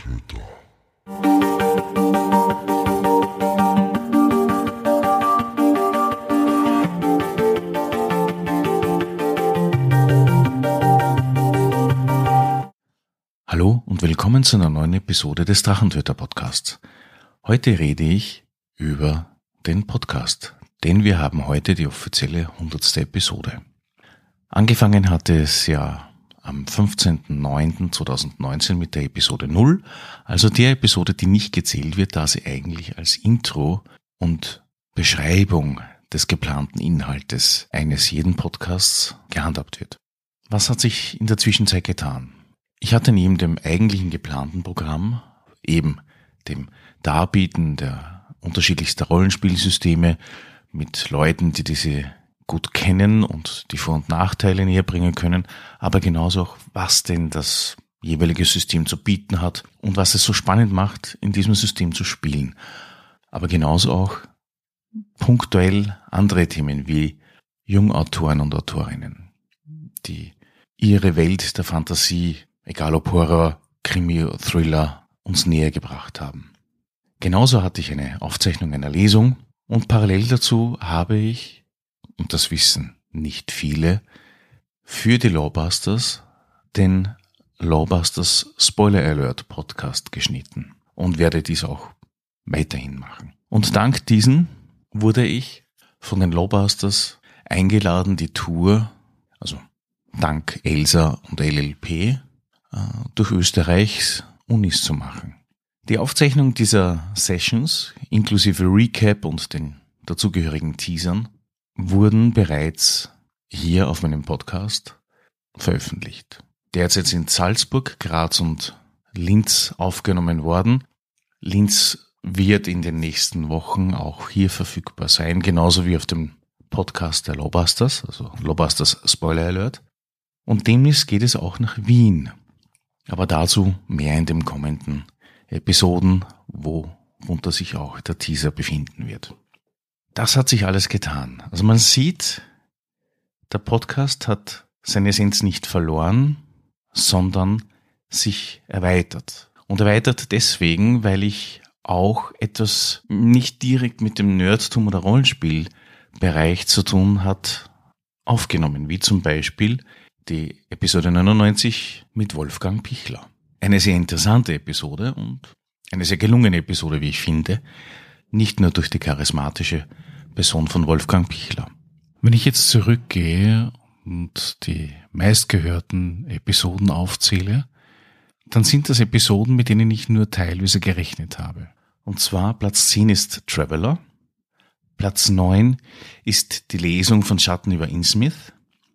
Drachentöter. Hallo und willkommen zu einer neuen Episode des Drachentöter Podcasts. Heute rede ich über den Podcast, denn wir haben heute die offizielle 100. Episode. Angefangen hatte es ja am 15.09.2019 mit der Episode 0, also der Episode, die nicht gezählt wird, da sie eigentlich als Intro und Beschreibung des geplanten Inhaltes eines jeden Podcasts gehandhabt wird. Was hat sich in der Zwischenzeit getan? Ich hatte neben dem eigentlichen geplanten Programm, eben dem Darbieten der unterschiedlichsten Rollenspielsysteme mit Leuten, die diese gut kennen und die Vor- und Nachteile näher bringen können, aber genauso auch, was denn das jeweilige System zu bieten hat und was es so spannend macht, in diesem System zu spielen. Aber genauso auch punktuell andere Themen wie Jungautoren und Autorinnen, die ihre Welt der Fantasie, egal ob Horror, Krimi oder Thriller, uns näher gebracht haben. Genauso hatte ich eine Aufzeichnung einer Lesung und parallel dazu habe ich, und das wissen nicht viele, für die Lawbusters den Lawbusters Spoiler Alert Podcast geschnitten und werde dies auch weiterhin machen. Und dank diesen wurde ich von den Lawbusters eingeladen, die Tour, also dank Elsa und LLP, durch Österreichs Unis zu machen. Die Aufzeichnung dieser Sessions, inklusive Recap und den dazugehörigen Teasern, wurden bereits hier auf meinem Podcast veröffentlicht. Derzeit sind Salzburg, Graz und Linz aufgenommen worden. Linz wird in den nächsten Wochen auch hier verfügbar sein, genauso wie auf dem Podcast der Lawbusters, also Lawbusters Spoiler Alert. Und demnächst geht es auch nach Wien. Aber dazu mehr in den kommenden Episoden, worunter sich auch der Teaser befinden wird. Das hat sich alles getan. Also man sieht, der Podcast hat seine Essenz nicht verloren, sondern sich erweitert. Und erweitert deswegen, weil ich auch etwas nicht direkt mit dem Nerdtum oder Rollenspielbereich zu tun hat, aufgenommen, wie zum Beispiel die Episode 99 mit Wolfgang Pichler. Eine sehr interessante Episode und eine sehr gelungene Episode, wie ich finde, nicht nur durch die charismatische Person von Wolfgang Pichler. Wenn ich jetzt zurückgehe und die meistgehörten Episoden aufzähle, dann sind das Episoden, mit denen ich nur teilweise gerechnet habe. Und zwar Platz 10 ist Traveller, Platz 9 ist die Lesung von Schatten über Innsmouth,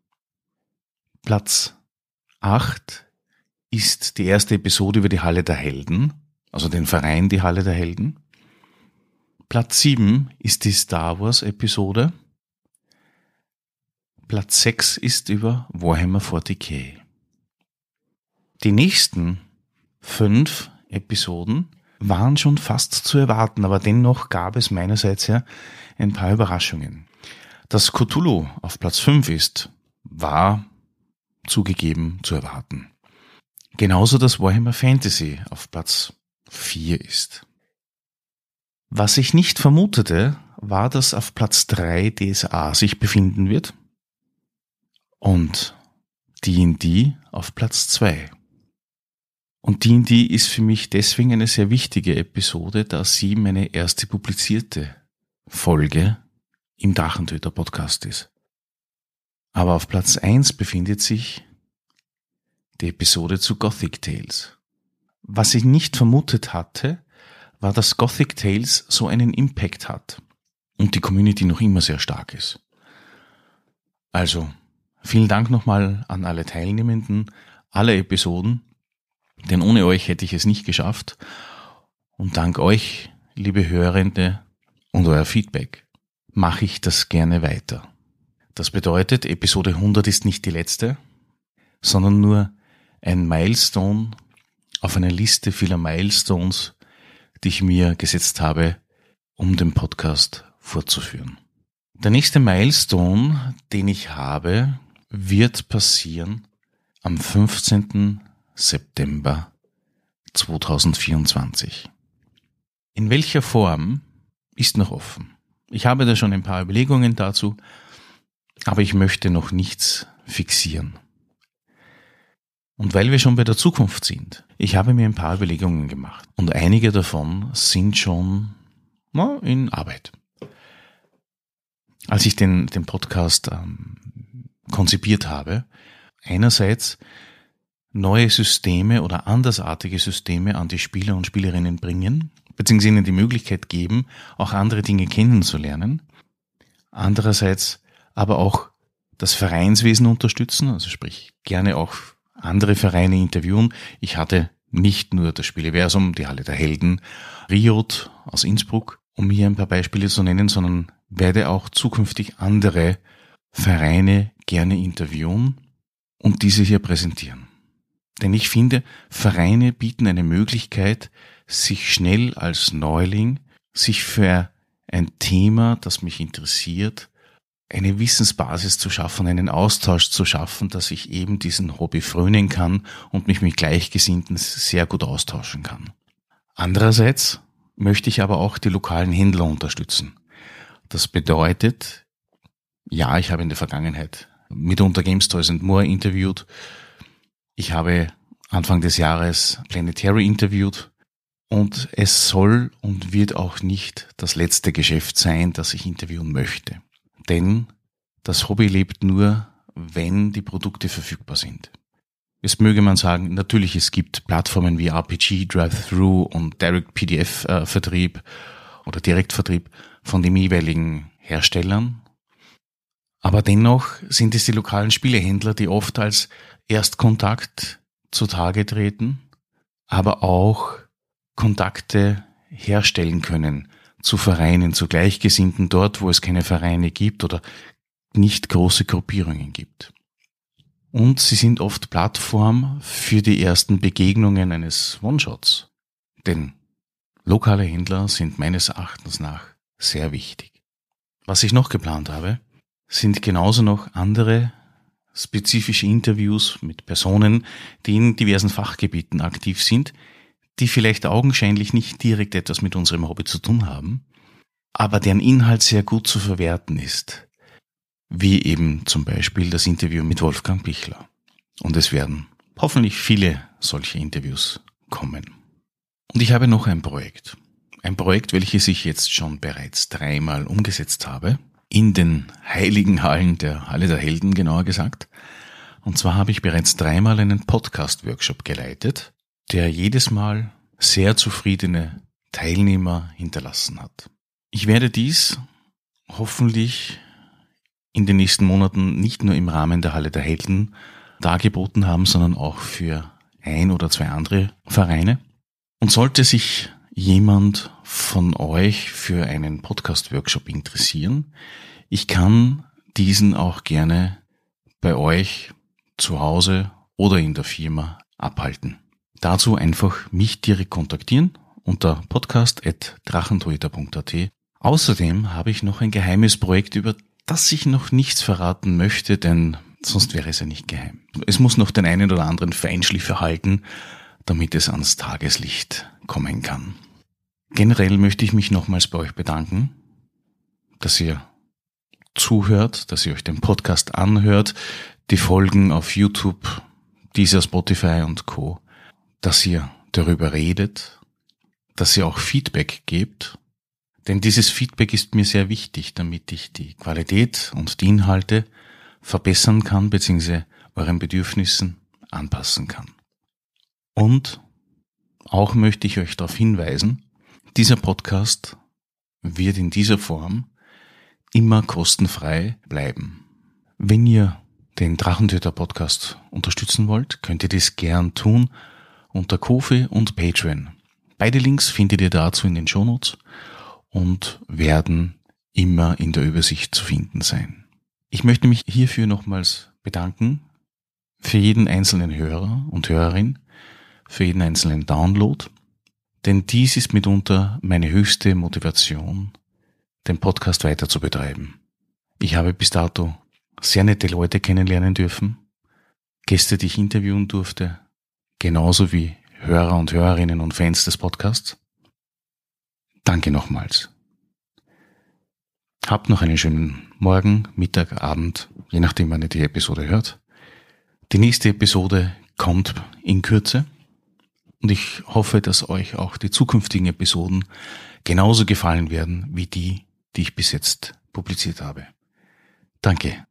Platz 8 ist die erste Episode über die Halle der Helden, also den Verein Die Halle der Helden. Platz 7 ist die Star Wars Episode. Platz 6 ist über Warhammer 40k. Die nächsten 5 Episoden waren schon fast zu erwarten, aber dennoch gab es meinerseits ja ein paar Überraschungen. Dass Cthulhu auf Platz 5 ist, war zugegeben zu erwarten. Genauso, dass Warhammer Fantasy auf Platz 4 ist. Was ich nicht vermutete, war, dass auf Platz 3 DSA sich befinden wird und D&D auf Platz 2. Und D&D ist für mich deswegen eine sehr wichtige Episode, da sie meine erste publizierte Folge im Drachentöter Podcast ist. Aber auf Platz 1 befindet sich die Episode zu Gothic Tales. Was ich nicht vermutet hatte, war, dass Gothic Tales so einen Impact hat und die Community noch immer sehr stark ist. Also, vielen Dank nochmal an alle Teilnehmenden, alle Episoden, denn ohne euch hätte ich es nicht geschafft. Und dank euch, liebe Hörende, und euer Feedback, mache ich das gerne weiter. Das bedeutet, Episode 100 ist nicht die letzte, sondern nur ein Milestone auf einer Liste vieler Milestones, die ich mir gesetzt habe, um den Podcast fortzuführen. Der nächste Milestone, den ich habe, wird passieren am 15. September 2024. In welcher Form ist noch offen. Ich habe da schon ein paar Überlegungen dazu, aber ich möchte noch nichts fixieren. Und weil wir schon bei der Zukunft sind, ich habe mir ein paar Überlegungen gemacht und einige davon sind schon in Arbeit. Als ich den Podcast konzipiert habe, einerseits neue Systeme oder andersartige Systeme an die Spieler und Spielerinnen bringen, beziehungsweise ihnen die Möglichkeit geben, auch andere Dinge kennenzulernen. Andererseits aber auch das Vereinswesen unterstützen, also sprich gerne auch andere Vereine interviewen. Ich hatte nicht nur das Spieleversum, die Halle der Helden, Riot aus Innsbruck, um hier ein paar Beispiele zu nennen, sondern werde auch zukünftig andere Vereine gerne interviewen und diese hier präsentieren. Denn ich finde, Vereine bieten eine Möglichkeit, sich schnell als Neuling, sich für ein Thema, das mich interessiert, eine Wissensbasis zu schaffen, einen Austausch zu schaffen, dass ich eben diesen Hobby frönen kann und mich mit Gleichgesinnten sehr gut austauschen kann. Andererseits möchte ich aber auch die lokalen Händler unterstützen. Das bedeutet, ja, ich habe in der Vergangenheit mitunter Games Toys and More interviewt. Ich habe Anfang des Jahres Planetary interviewt und es soll und wird auch nicht das letzte Geschäft sein, das ich interviewen möchte. Denn das Hobby lebt nur, wenn die Produkte verfügbar sind. Jetzt möge man sagen, natürlich, es gibt Plattformen wie RPG, Drive-Thru und Direct PDF-Vertrieb oder Direktvertrieb von den jeweiligen Herstellern. Aber dennoch sind es die lokalen Spielehändler, die oft als Erstkontakt zutage treten, aber auch Kontakte herstellen können zu Vereinen, zu Gleichgesinnten dort, wo es keine Vereine gibt oder nicht große Gruppierungen gibt. Und sie sind oft Plattform für die ersten Begegnungen eines One-Shots. Denn lokale Händler sind meines Erachtens nach sehr wichtig. Was ich noch geplant habe, sind genauso noch andere spezifische Interviews mit Personen, die in diversen Fachgebieten aktiv sind, die vielleicht augenscheinlich nicht direkt etwas mit unserem Hobby zu tun haben, aber deren Inhalt sehr gut zu verwerten ist, wie eben zum Beispiel das Interview mit Wolfgang Pichler. Und es werden hoffentlich viele solche Interviews kommen. Und ich habe noch ein Projekt, welches ich jetzt schon bereits 3-mal umgesetzt habe, in den heiligen Hallen der Halle der Helden genauer gesagt. Und zwar habe ich bereits 3-mal einen Podcast-Workshop geleitet, der jedes Mal sehr zufriedene Teilnehmer hinterlassen hat. Ich werde dies hoffentlich in den nächsten Monaten nicht nur im Rahmen der Halle der Helden dargeboten haben, sondern auch für 1 oder 2 andere Vereine. Und sollte sich jemand von euch für einen Podcast-Workshop interessieren, ich kann diesen auch gerne bei euch zu Hause oder in der Firma abhalten. Dazu einfach mich direkt kontaktieren unter podcast@drachentöter.at. Außerdem habe ich noch ein geheimes Projekt, über das ich noch nichts verraten möchte, denn sonst wäre es ja nicht geheim. Es muss noch den einen oder anderen Feinschliff erhalten, damit es ans Tageslicht kommen kann. Generell möchte ich mich nochmals bei euch bedanken, dass ihr zuhört, dass ihr euch den Podcast anhört, die Folgen auf YouTube, Deezer, Spotify und Co., dass ihr darüber redet, dass ihr auch Feedback gebt, denn dieses Feedback ist mir sehr wichtig, damit ich die Qualität und die Inhalte verbessern kann bzw. euren Bedürfnissen anpassen kann. Und auch möchte ich euch darauf hinweisen, dieser Podcast wird in dieser Form immer kostenfrei bleiben. Wenn ihr den Drachentöter-Podcast unterstützen wollt, könnt ihr dies gern tun unter Ko-fi und Patreon. Beide Links findet ihr dazu in den Shownotes und werden immer in der Übersicht zu finden sein. Ich möchte mich hierfür nochmals bedanken für jeden einzelnen Hörer und Hörerin, für jeden einzelnen Download, denn dies ist mitunter meine höchste Motivation, den Podcast weiter zu betreiben. Ich habe bis dato sehr nette Leute kennenlernen dürfen, Gäste, die ich interviewen durfte, genauso wie Hörer und Hörerinnen und Fans des Podcasts. Danke nochmals. Habt noch einen schönen Morgen, Mittag, Abend, je nachdem, wann ihr die Episode hört. Die nächste Episode kommt in Kürze und ich hoffe, dass euch auch die zukünftigen Episoden genauso gefallen werden wie die ich bis jetzt publiziert habe. Danke.